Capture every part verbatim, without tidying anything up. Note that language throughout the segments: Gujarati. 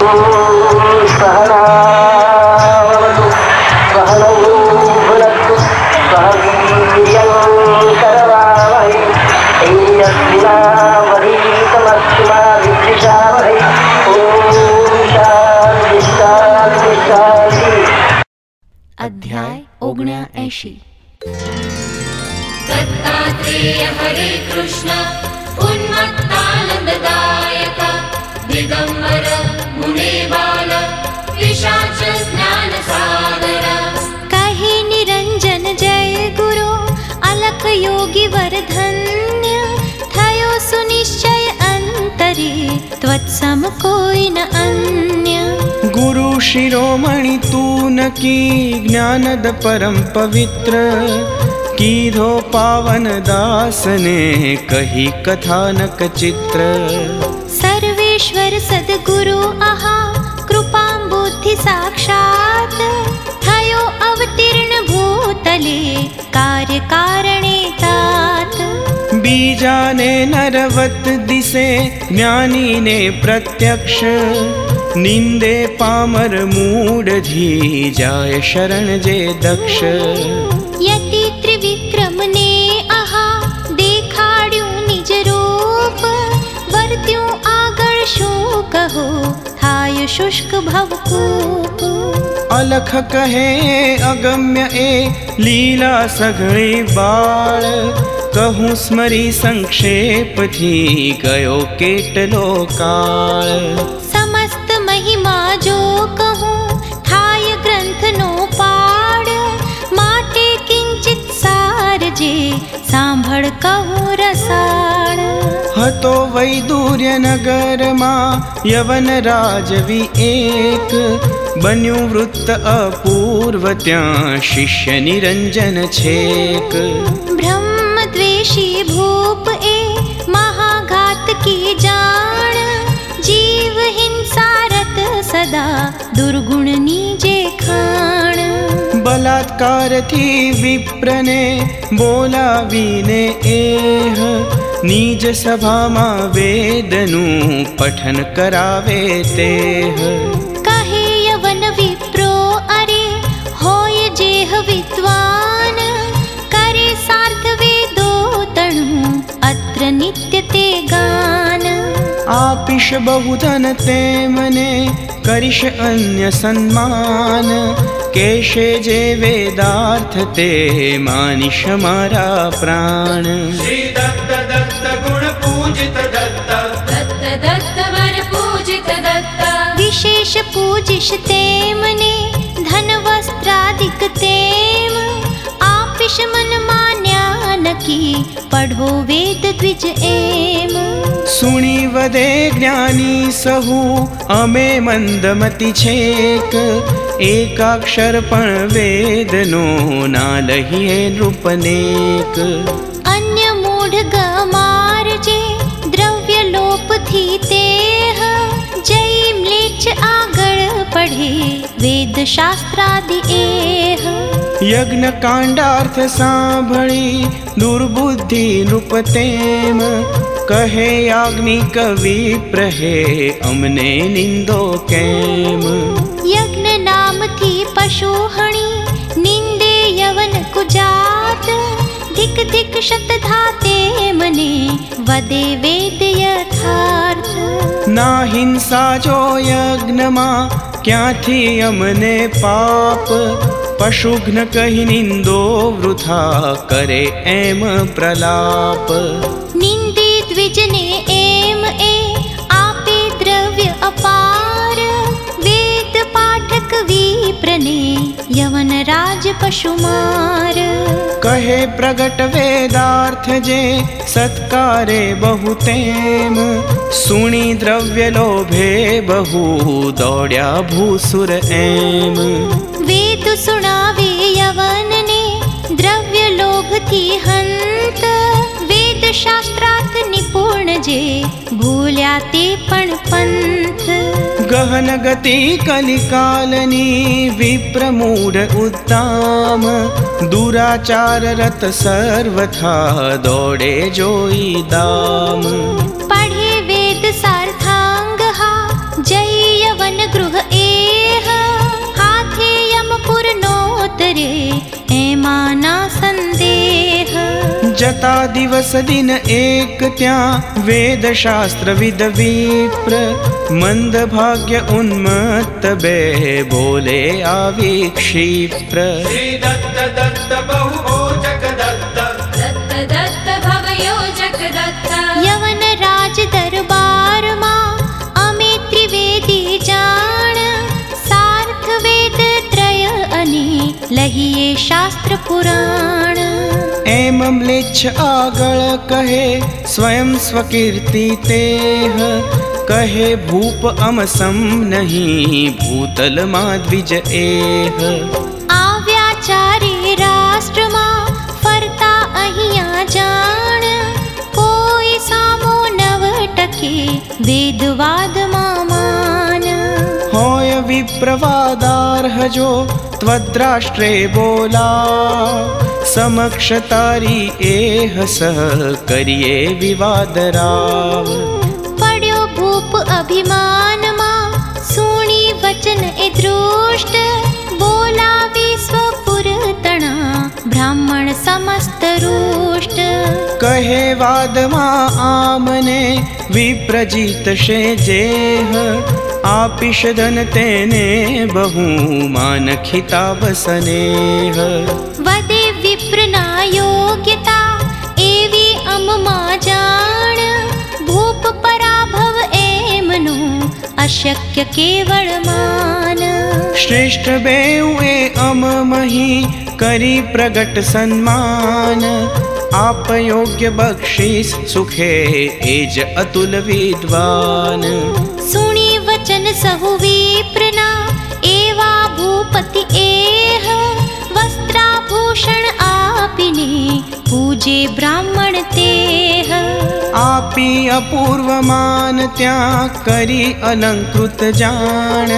सहनावतु सहनौ भुनक्तु सह वीर्यं करवावहै तेजस्विनावधीतमस्तु मा विद्विषावहै। ॐ शान्ति शान्ति शान्ति। अध्याय ओगण्याऐंशी। दत्तात्रेय हरे कृष्ण उन्मत्तानन्ददायक दिगम्बर मुने बाल पिशाच ज्ञान सागर। कहे निरंजन जय गुरु अलख योगी वरधन्य थयो सुनिश्चय अंतरे त्वत्सम कोई न अन्य। गुरु शिरोमणि तू न की ज्ञानद परम पवित्र कीधो पावन दास ने कही कथानक चित्र। सर्वेश्वर सद्गुरु आहा कृपां बुद्धि साक्षात् थयो अवतीर्ण भूतले कार्य कारणे तात। बीजाने नरवत दिसे ज्ञानी ने प्रत्यक्ष निंदे पामर मूढ़धी जाय शरण जे दक्ष। यति त्रिविक्रम ने आहा देखाड्यू निज रूप वर्त्यूं आगळ शू कहो थाय शुष्क भवकूप। अलख कहे अगम्य ए लीला सघળી बाळ कहूँ स्मरी संक्षेप थी गयो केटलो काळ। समस्त महिमा जो कहूँ थाय ग्रंथ नो पाड़ माटे किंचित सार जे सांभळ कहूँ रसाळ। हतो वैदूर्य नगर मा यवन राजवी एक बन्यू वृत्त अपूर्व त्यां शिष्य निरंजन छेक। ब्रह्म द्वेषी भूप ए महाघात की जान जीव हिंसारत सदा दुर्गुण नीजे खाण। बलात्कार थी विप्रने बोलावीने एह निज सभा मा वेदनु पठन करावे तेह। कहे यवन विप्रो अरे होय जेह विद्वान करे सार्थ वेदो तणु अत्र नित्य ते गान। आपिश बहुधन ते मने करिश अन्य सम्मान केशे जे वेदार्थ ते मानिश मारा प्राण। श्री दत्त दत्त गुण पूजित दत्त दत्त दत्त वर पूजित दत्त। विशेष पूजिश तेमने धन वस्त्रादिक तेम आपिश मन मान्या न की पढ़ो वेद द्विज एम। सुनी वदे ज्ञानी सहु अमे मंदमति छेक एकाक्षर पण वेदनो नालहिए नृपनेक। अन्य मूढ़ गमार जे द्रव्य लोप थी तेह जय म्लेच्छ आगळ पढ़े वेद शास्त्रादि एह। यज्ञ कांडार्थ सांभળી दुर्बुद्धि नृपतेम कहे याज्ञिक विप्रहे अमने निंदो केम। यज्ञ नाम थी पशु हणी निंदे यवन कुजात धिक धिक शत धाते मने वदे वेद यथार्थ। ना हिंसा जो यज्ञ मा क्या थी अमने पाप पशुघ्न कही निंदो वृथा करे एम प्रलाप। निंदी द्विजने एम ए आपे द्रव्य अपार वेद पाठक विप्रने यवन राज पशुमार। कहे प्रगट वेदार्थ जे सत्कारे बहुतेम सुनी द्रव्य लोभे बहु दौड्या भूसुर एम। वेद सुनावे यवन ने द्रव्य लोभ थी हंत वेद शास्त्रार्थ निपुण जे भूल्या ते पण पंथ। गहन गति कलिकालनी विप्रमूढ़ उत्ताम दुराचार रत सर्वथा दौड़े जोई दाम। पढ़े वेद सार्थांग हा जय यवन જતા દિવસ દિન એક ત્યાં વેદ શાસ્ત્ર વિદ વિપ્ર મંદ ભાગ્ય ઉન્મત્ત બે બોલે આવી ક્ષિપ્ર શ્રી દત્ત દત્ત બહુ ઓજક દત્ત દત્ત દત્ત ભવયોજક દત્ત યવન રાજ દરબારમાં અમે ત્રિવેદી જાણ સાર્થ વેદ ત્રય અને લહીએ શાસ્ત્ર પુરાણ એમ મ્લેચ્છ આગળ કહે સ્વયં સ્વકીર્તિ તેહ કહે ભૂપ અમસમ નહીં ભૂતલમાં દ્વિજ એહ આવ્યા ચારે રાષ્ટ્રમાં ફરતા અહીંયા જાણ કોઈ સામો નવ ટકે વેદવાદમાં માન હોય વિપ્રવાદાર્હ જો ત્વદ્રાષ્ટ્રે બોલા સમક્ષ તારી એહ સહ કરીએ વિવાદ રાવ પડ્યો ભૂપ અભિમાનમાં સુણી વચન એ દૃષ્ટ બોલાવી સ્વપુર તણા બ્રાહ્મણ સમસ્ત રૂષ્ટ કહે વાદમાં આમને વિપ્રજીતશે જેહ આપીશ ધન તેને બહુ માન ખિતાબ સ્નેહ વદે વિપ્રના યોગ્યતા એવી અમમાં જાણ ભૂપ પરાભવ એમનો અશક્ય કેવળ માન શ્રેષ્ઠ બેઉ એ અમ મહી કરી પ્રગટ સન્માન આપ યોગ્ય બક્ષીસ સુખે એ જ અતુલ વિદ્વાન સુણી વચન સહુ વિપ્રના એવા ભૂપતિ એહ વસ્ત્રાભૂષણ આપીને પૂજે બ્રાહ્મણ તેહ આપી અપૂર્વ માન ત્યાં કરી અલંકૃત જાણ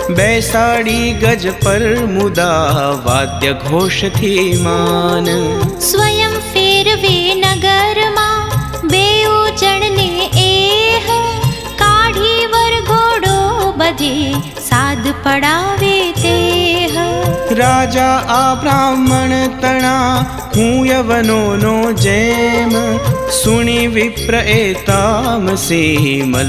બેસાડી ગજ પર મુદા વાદ્ય ઘોષથી માન સ્વયં ફેરવે નગરમાં બેઉ જણને એહ કાઢી વરઘોડો બધે સાદ પડાવે તેહ રાજા આ બ્રાહ્મણ તણા હું યવનોનો જેમ સુણી વિપ્ર એ તામસી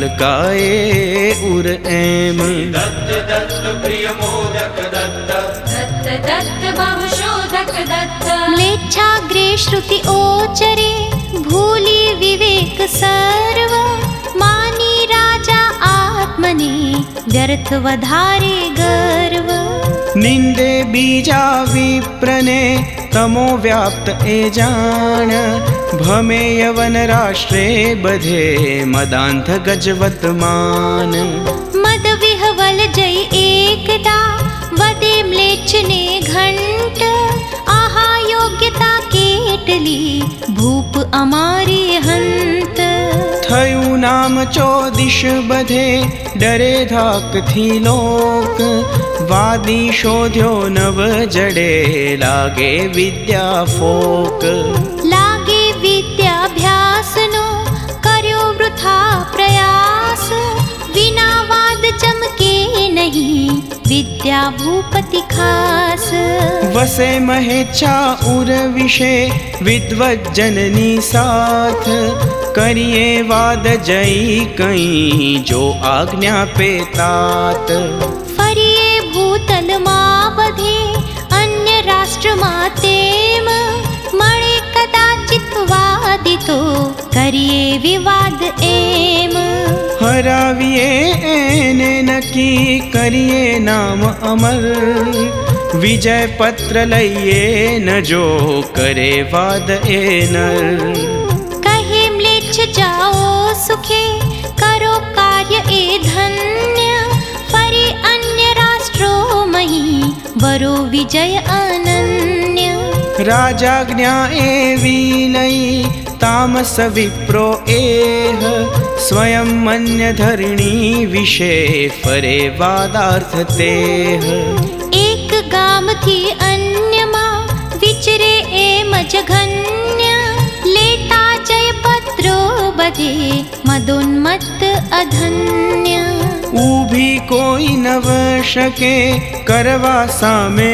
મલકાએ ઉર એમ દત્ત દત્ત પ્રિય મોદક દત્ત દત્ત દત્ત બહુશોધક દત્ત મ્લેચ્છાગ્રે શ્રુતિ ઓચરે ભૂલી વિવેક સર્વ માની રાજા આત્મને વ્યર્થ વધારે ગર્વ નિંદે બીજા વિપ્રને તમો વ્યાપ્ત એ જાણ ભમે યવન રાષ્ટ્રે બધે મદાંધ ગજવત માન મદ વિહવલ જય એકદા વદે મ્લેચ્છને ઘંટ આહા યોગ્યતા કેટલી ભૂપ અમારી હંત થયું નામ ચોદિશ બધે ડરે ધાકથી લોક વાદી શોધ્યો નવ જડે લાગે વિદ્યા ફોક લાગે વિદ્યાભ્યાસનો કર્યો વૃથા પ્રયાસ વિના વાદ ચમકે નહીં વિદ્યા ભૂપતિ ખાસ વસે મહેચ્છા ઉર વિશે વિદ્વજનની સાથ કરીએ વાદ જઈ કઈ જો આજ્ઞા પેતાત ફરીએ ભૂતલમાં બધે અન્ય રાષ્ટ્રમાં તેમ મળે કદાચિત વાદિતો કરીએ વિવાદ એમ હરાવીએ એને નક્કી કરીએ નામ અમર વિજય પત્ર લઈએ ન જો કરે વાદ એ નર કહે મ્લેચ્છ જાઓ સુખે કરો કાર્ય એ ધન્ય ફરી અન્ય રાષ્ટ્રો મહી વરો વિજય અનન્ય રાજાજ્ઞા એવી લઈ તામસ વિપ્રો એહ સ્વયં મન્ય ધરણી વિશે ફરે વાદાર્થ તેહ એક ગામથી અન્યમાં વિચરે એમ જઘન્ય લેતા જયપત્રો બધે મદોન્મત્ત અધન્ય ઊભી કોઈ નવ શકે કરવા સામે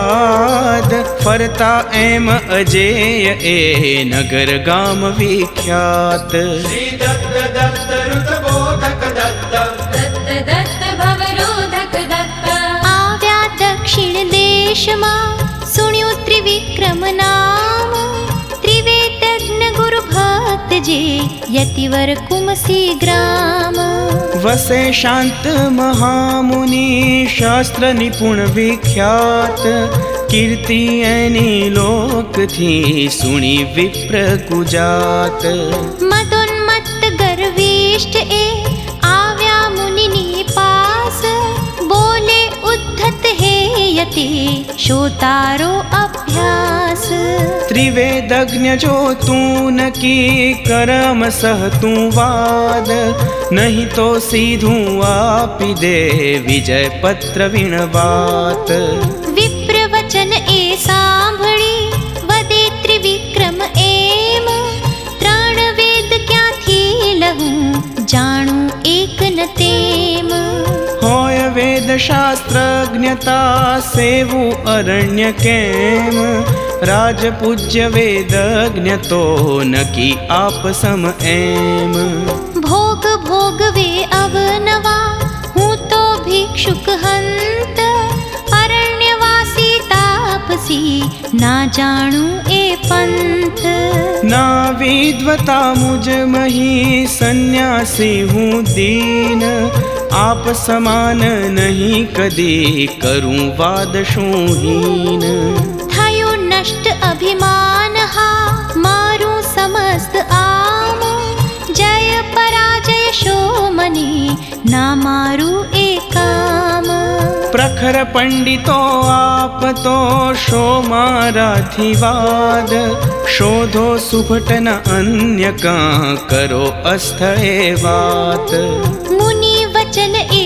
વાદ, ફરતા એમ અજેય એ નગર ગામ વિખ્યાત. શ્રી દત્ત દત્ત ઋત બોધક દત્ત, દત્ત દત્ત ભવરોધક દત્ત. આવ્યા દક્ષિણ દેશમાં, સુણ્યું ત્રિવિક્રમ નામ. ત્રિવેદજ્ઞ ગુરુ ભક્ત જે યતિવર કુમસી ગ્રામ. વસે શાંત મહામુનિ શાસ્ત્ર નિપુણ વિખ્યાત, કીર્તિ એની લોકથી સુણી વિપ્ર કુજાત. મદોન્મત્ત ગર્વિષ્ઠ એ આવ્યા મુનિની પાસ, બોલે ઉદ્ધત હે યતિ શો તારો અભ્યાસ. ત્રિવેદજ્ઞ જો તું નકી કરમ સહ તું વાદ, નહીં તો સીધું આપી દે વિજય પત્ર વિણવાત. વિપ્ર વચન એ સાંભળી વદે ત્રિવિક્રમ એમ, ત્રણ વેદ ક્યાંથી લહું જાણું એક ન તેમ. હોય વેદ શાસ્ત્રજ્ઞતા સેવું અરણ્ય કેમ, રાજપૂજ્ય વેદજ્ઞ તો નકી આપ સમ એમ. ભોગ ભોગવે અવનવા હું તો ભિક્ષુક હંત, અરણ્યવાસી તાપસી ના જાણું એ પંથ. ના વિદ્વતા મુજ મહી સંન્યાસી હું દીન, આપ સમાન નહીં કદી કરું વાદ શું હીન. થયું નષ્ટ અભિમાન હા મારું સમસ્ત આમ, જય પરાજય શો મને ના મારું એ કામ. પ્રખર પંડિતો આપ તો શો મારાથી વાદ, શોધો સુભટન અન્ય કાં કરો અસ્થળે વાત. મુનિ વચન એ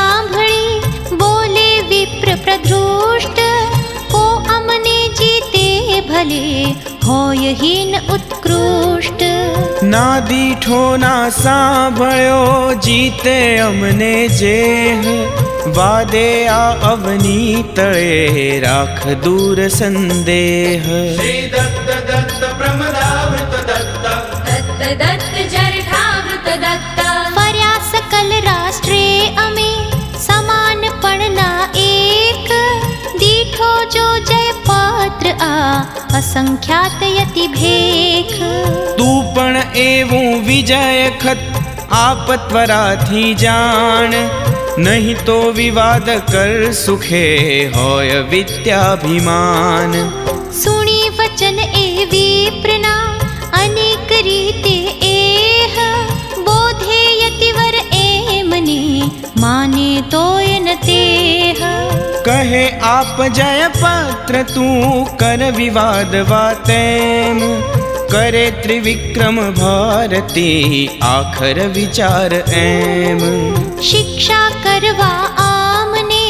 સાંભળી બોલે વિપ્ર પ્રધૃષ્ટ, કો અમને જીતે ભલે હોય હીન ઉત્કૃષ્ટ. ના દીઠો ના સાંભળ્યો જીતે અમને જેહ, વાદે આ અવની તળે રાખ દૂર સંદેહ. શ્રી દત્ત દત્ત પ્રમદાવૃત દત્ત, દત્ત દત્ત જરઠાવૃત દત્ત. ફર્યા સકલ રાષ્ટ્રે અમે સમાન પણ ના એક, દીઠો જો જય પત્ર આ અસંખ્યાત યતિ ભેખ. તું પણ એવું વિજય ખત આપ ત્વરાથી જાણ, નહીં તો વિવાદ કર સુખે હોય વિદ્યાભિમાન. સુણી વચન એ વિપ્રના અનેક રીતે એહ, બોધે યતિવર એમને માને તોય ન તેહ. કહે આપ જય પત્ર તું કર વિવાદ વાતેમ, કરે ત્રિવિક્રમ ભારતી આખર વિચાર એમ. શિક્ષા કરવા આમને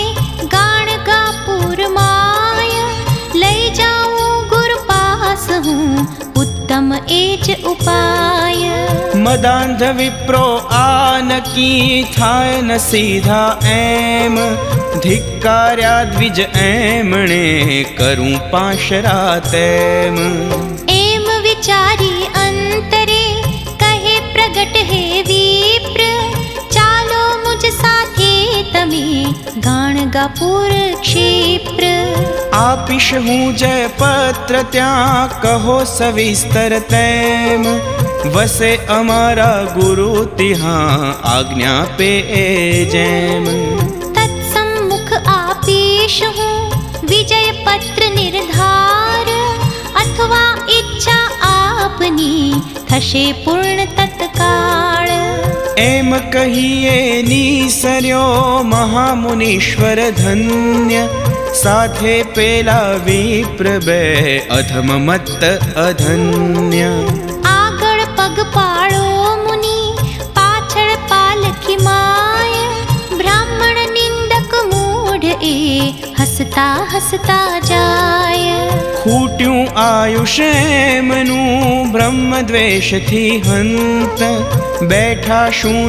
ગાણગાપુર માય, લઈ જાઉં ગુરુ પાસ હું ઉત્તમ એ જ ઉપાય. મદાંધ વિપ્રો આ નકી થાય ન સીધા એમ, ધિક્કાર્યા દ્વિજ એમણે કરું પાશરા તેમ. એમ વિચારી અંતરે કહે પ્રગટ હે વિપ્ર, ચાલો મુજ સાથે તમે ગાણગાપુર ક્ષિપ્ર. આપીશ હું જય પત્ર ત્યાં કહો સવિસ્તર તેમ, વસે અમારા ગુરુ તિહાં આજ્ઞા પે જેમ. તત્સમ્મુખ આપીશ હું વિજય પત્ર નિર્ધાર, અથવા ઈચ્છા આપની થશે પૂર્ણ તત્કાળ. એમ કહીએ નીસર્યો મહામુનીશ્વર ધન્ય, સાથે પેલા વિપ્ર બે અધમ મત્ત અધન્ય. આગળ પગ પાળો મુનિ પાછળ પાલખી માય, બ્રાહ્મણ નિંદક મૂઢ એ હસતા હસતા જાય. ખૂટ્યું આયુષ્યમનું બ્રહ્મદ્વેષથી હંત, બેઠા શું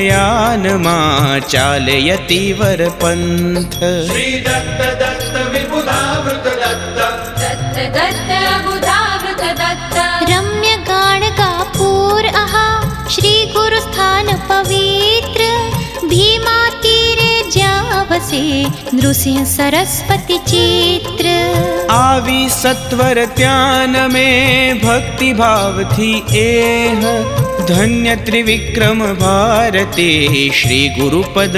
નરયાનમાં ચાલે યતિવર પંથ. શ્રી દત્ત દત્ત વિબુધાવૃત દત્ત, दत्त दत्त बुधावृत दत्त, रम्य गाणगापुर आहा श्री गुरु स्थान पवित्र, भीमा तीरे ज्યાં વસે નૃસિંહ સરસ્વતી ચિત્ર. આવી સત્વર ત્યાં નમે ભક્તિ ભાવથી એહ, ધન્ય ત્રિવિક્રમ ભારતી શ્રી ગુરુ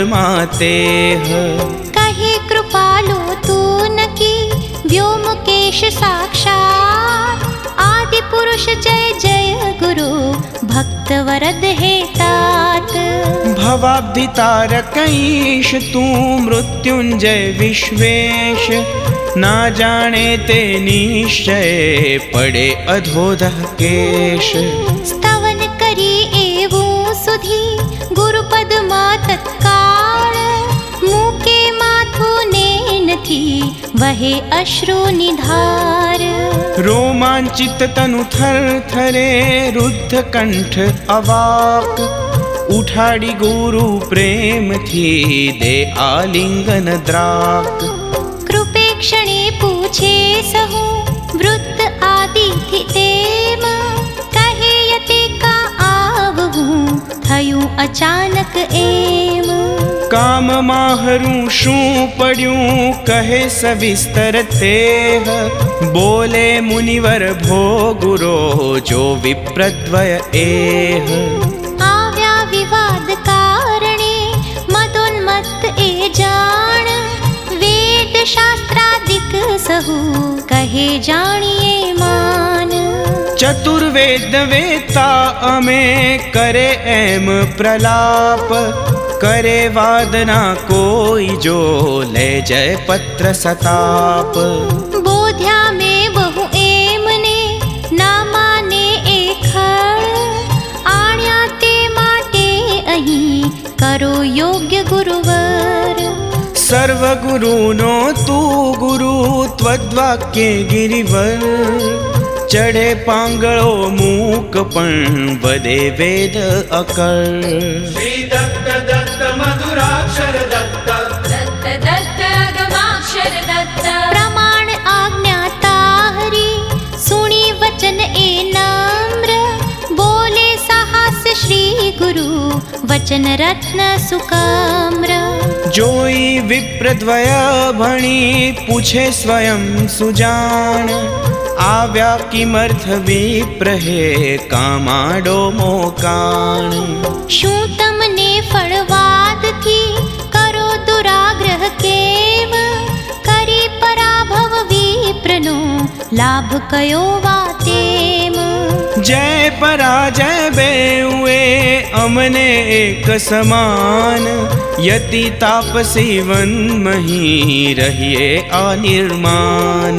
પદમાતેહ. કહે કૃપાલો તું નકી વ્યોમકેશ સાક્ષાત, આદિ પુરુષ જય જય ગુરુ ભક્ત વરદ હે तात. ભવાબ્ધિ તારકૈશ તું મૃત્યુંજય વિશ્વેશ, ના જાણે તે નિશ્ચય પડે અધોધઃ કેશ. સ્તવન કરી એવું સુધી ગુરુપદમાં તત્કાળ, મૂકે માથું ને નથી વહે અશ્રુની ધાર. રોમાંચિત તનુ થર થરે રુદ્ધ કંઠ અવાક, ઉઠાડી ગુરુ પ્રેમથી દે આલિંગન દ્રાક. કૃપે ક્ષણે પૂછે સહુ વૃત્ત આદિથી તેમ, કહે યતે કા આવવું થયું અચાનક એમ. કામ માહરું શું પડ્યું કહે સવિસ્તર તેહ, બોલે મુનિવર ભોગુરો જો વિપ્રદ્વય એહ. આવ્યા વિવાદ કારણે મદોન્મત્ત એ જાણ, વેદ શાસ્ત્રાદિક સહુ કહે જાણીએ માન. ચતુર્વેદ વેતા અમે કરે એમ પ્રલાપ, કરે વાદના કોઈ જો લે જય પત્ર સતાપ. બોધ્યા મેં બહુ એમને ના માને એ ખળ, આણ્યા તે માટે અહીં કરો યોગ્ય ગુરુવર. સર્વ ગુરુનો તું ગુરુ ત્વદ્વાક્ય ગિરિવર, ચડે પાંગળો મૂક પણ વધે વેદ અકળ. શ્રી દત્ત દત્ત મધુરાક્ષર દત્ત, दत्त दत्त अगमाक्षर दत्त, પ્રમાણ આજ્ઞા તાહરી સુણી વચન એ નમ્ર, બોલે સાહસ શ્રી ગુરુ વચન રત્ન સુકામ્ર. જોઈ વિપ્રદ્વય ભણી પૂછે સ્વયં સુજાણ, આવ્યા કિમર્થ વિપ્રહે કામાડો મોકાણ. શું તમને ફળવાદથી કરો દુરાગ્રહ કેમ, કરી પરાભવ વિપ્રનો લાભ કયો વાતેમ. જય પરાજય બેઉએ અમને એક સમાન, યતિ તાપસી વન મહી રહીએ અનિર્માન.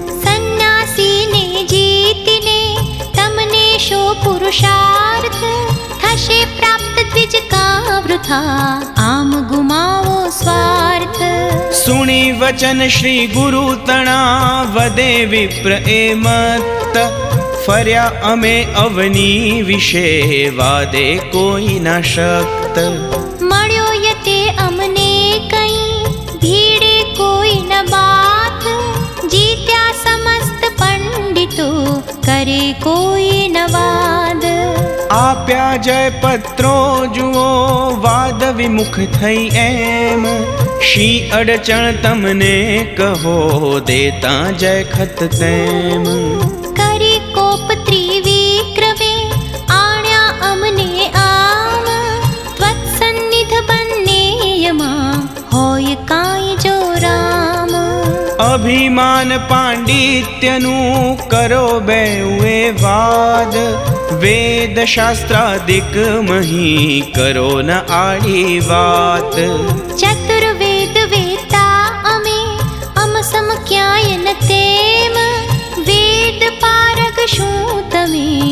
સંન્યાસીને જીતીને તમને શો પુરુષાર્થ, થશે પ્રાપ્ત દ્વિજ કા વૃથા આમ ગુમાવો સ્વાર્થ. સુણી વચન શ્રી ગુરુ તણા વદે વિપ્ર એ મત, ફર્યા અમે અવની વિશે વાદે કોઈ ના શક્ત. મળ્યો યતે અમને કઈ ભીડે કોઈ ન બાત, જીત્યા સમસ્ત પંડિતો કરે કોઈ ન વાદ. આપ્યા જય પત્રો જુઓ વાદ વિમુખ થઈ એમ, શી અડચણ તમને કહો દેતા જય ખત તેમ. કરી કોપ ત્રિવિક્રમે આણ્યા અમને આમ, ત્વત્સન્નિધ બંને યમાં હોય કાંઈ જો રામ. અભિમાન પાંડિત્યનું કરો બેઉએ વાદ, વેદ શાસ્ત્રાદિક મહી કરો ન આડી વાત. ચતુર્વેદ વેતા અમે અમ સમ ક્યાંય ન તેમ, વેદ પારગ શું તમે કહો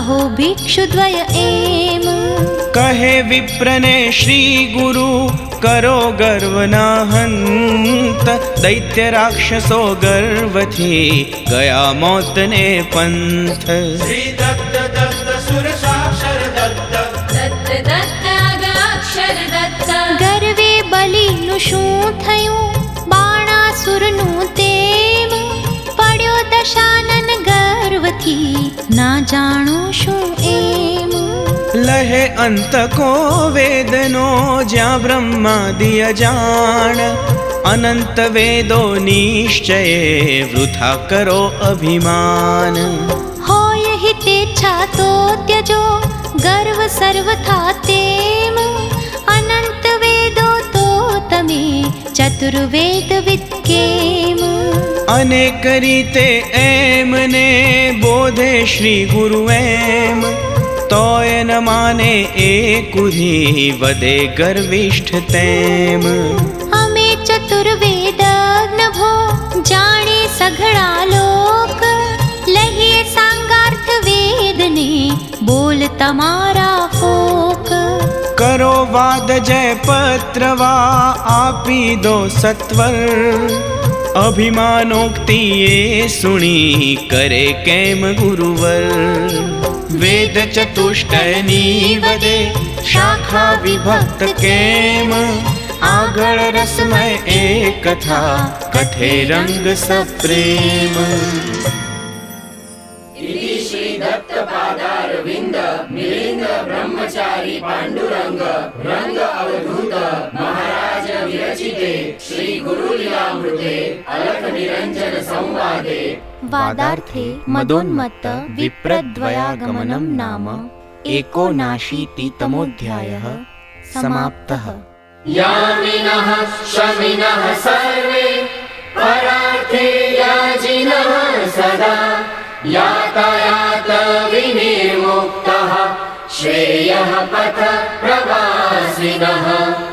કહો ભિક્ષુદ્વય એમ. કહે વિપ્રને શ્રી ગુરુ કરો ગર્વ ના હંત. દૈત્ય રાક્ષસો ગર્વથી ગયા મોતને પંથ. શ્રી દત્ત દત્ત સુર સાક્ષર દત્ત દત્ત દત્ત અગાક્ષર દત્ત. ગર્વે બલિનું શું થયું બાણાસુરનું તેમ. પડ્યો દશાનન ગર્વથી ના જાણું શું એમ. લહે અંતકો વેદનો જ્યાં બ્રહ્માદિય જાણ. અનંત વેદો નિશ્ચયે વૃથા કરો અભિમાન. હોય હિતેચ્છા તો ત્યજો ગર્વ સર્વથા તેમ. અનંત વેદો તો તમે ચતુર્વેદ વિદ કેમ. અનેક રીતે એમને બોધે શ્રી ગુરુ એમ. તોય ન માને એ કુધી વધે ગર્વિષ્ઠ તેમ. અમે ચતુર્વેદજ્ઞ ભો જાણે સઘળા લોક. લહીએ સાંગાર્થ વેદને બોલ તમારા ફોક. કરો વાદ જય પત્રવા આપી દો સત્વર. અભિમાનોક્તિ એ સુણી કરે કેમ ગુરુવર. વેદ ચતુષ્ટયની વદે શાખા વિભક્ત કેમ. આગળ રસમય એ કથા કથે રંગ સપ્રેમ. શ્રી દત્ત પાદાર વિંદ મિલિંદ બ્રહ્મચારી પાંડુરંગ રંગ અવધૂત મહારાજ વિરચિતે શ્રી ગુરુ લીલામૃતે અલખ નિરંજન સંવાદે વાદાર્થે મદોન્મત્ત વિપ્રદ્વયાગમનમ નામ એકોનાशीतितमोऽध्यायः समाप्तः. यामिनः शमिनः सर्वे परार्थे याजिनः सदा. यातायात विनिर्मुक्तः श्रेयः पथ प्रवासिनः.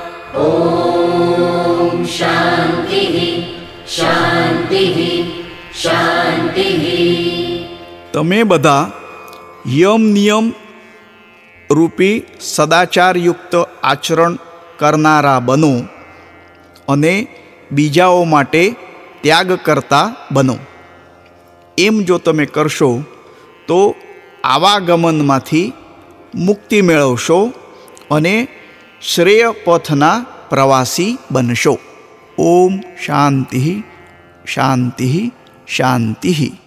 ॐ शान्तिः शान्तिः शान्तिः. તમે બધા યમ નિયમ રૂપી સદાચારયુક્ત આચરણ કરનારા બનો અને બીજાઓ માટે ત્યાગ કરતા બનો. એમ જો તમે કરશો તો આવાગમનમાંથી મુક્તિ મેળવશો અને શ્રેય પથના પ્રવાસી બનશો. ઓમ શાંતિ શાંતિ શાંતિ.